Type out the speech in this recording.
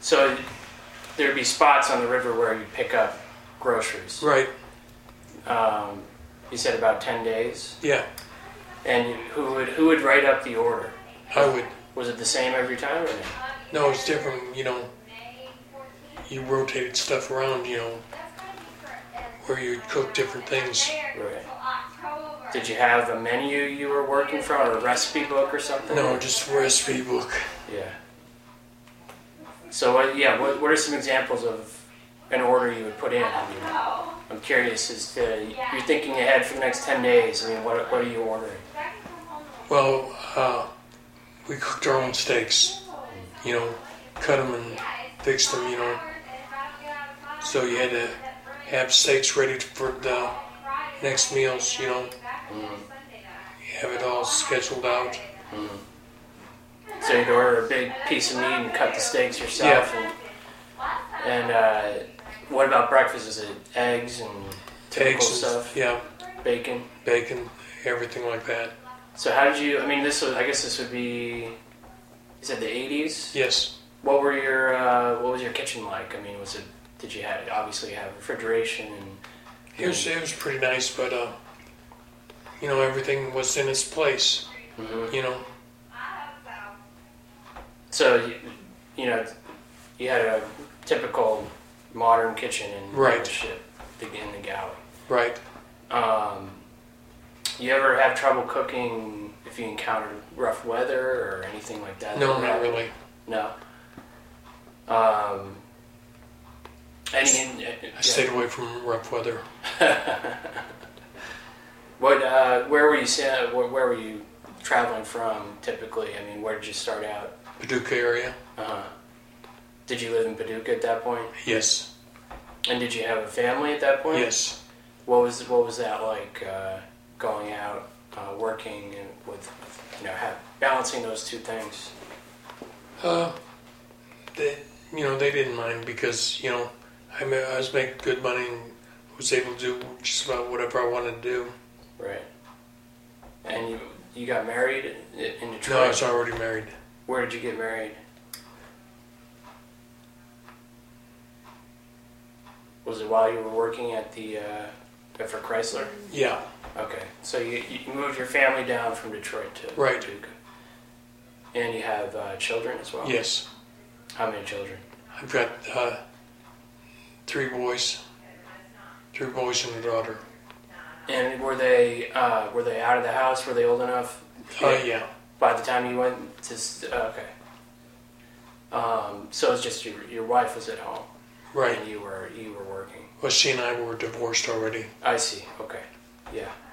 So there'd be spots on the river where you pick up groceries. Right. You said about 10 days. Yeah. And who would write up the order? I would. Was it the same every time or no? No, it's different. You rotated stuff around. Where you cook different things. Right. Did you have a menu you were working from, or a recipe book or something? No, just a recipe book. Yeah. So what are some examples of an order you would put in? I'm curious as to, you're thinking ahead for the next 10 days. I mean, what are you ordering? Well, we cooked our own steaks. Cut them and fixed them. So you had to have steaks ready for the next meals. Have it all scheduled out. So you'd order a big piece of meat and cut the steaks yourself. Yeah. And what about breakfast? Is it eggs and typical stuff? Yeah. Bacon, everything like that. So how did you? I mean, I guess this would be. You said the 80s. Yes. What was your kitchen like? I mean, did you obviously have refrigeration and? It was pretty nice, but everything was in its place. Mm-hmm. So you had a typical modern kitchen in right. in the galley. Right. You ever have trouble cooking if you encountered rough weather or anything like that? No, not really. No. I stayed away from rough weather. Where were you where were you traveling from typically? I mean, where did you start out? Paducah area. Did you live in Paducah at that point? Yes. And did you have a family at that point? Yes. What was that like? Going out, working, and with balancing those two things. They didn't mind because I was making good money and was able to do just about whatever I wanted to do. Right. And you got married in Detroit? No, I was already married. Where did you get married? Was it while you were working at for Chrysler? Yeah. Okay. So you moved your family down from Detroit to right. Paducah. And you have children as well? Yes. How many children? I've got 3 boys. 3 boys and a daughter. And were they out of the house? Were they old enough? Yeah. By the time you went to okay. So it's just your wife was at home, right? And you were working. Well, she and I were divorced already. I see. Okay. Yeah.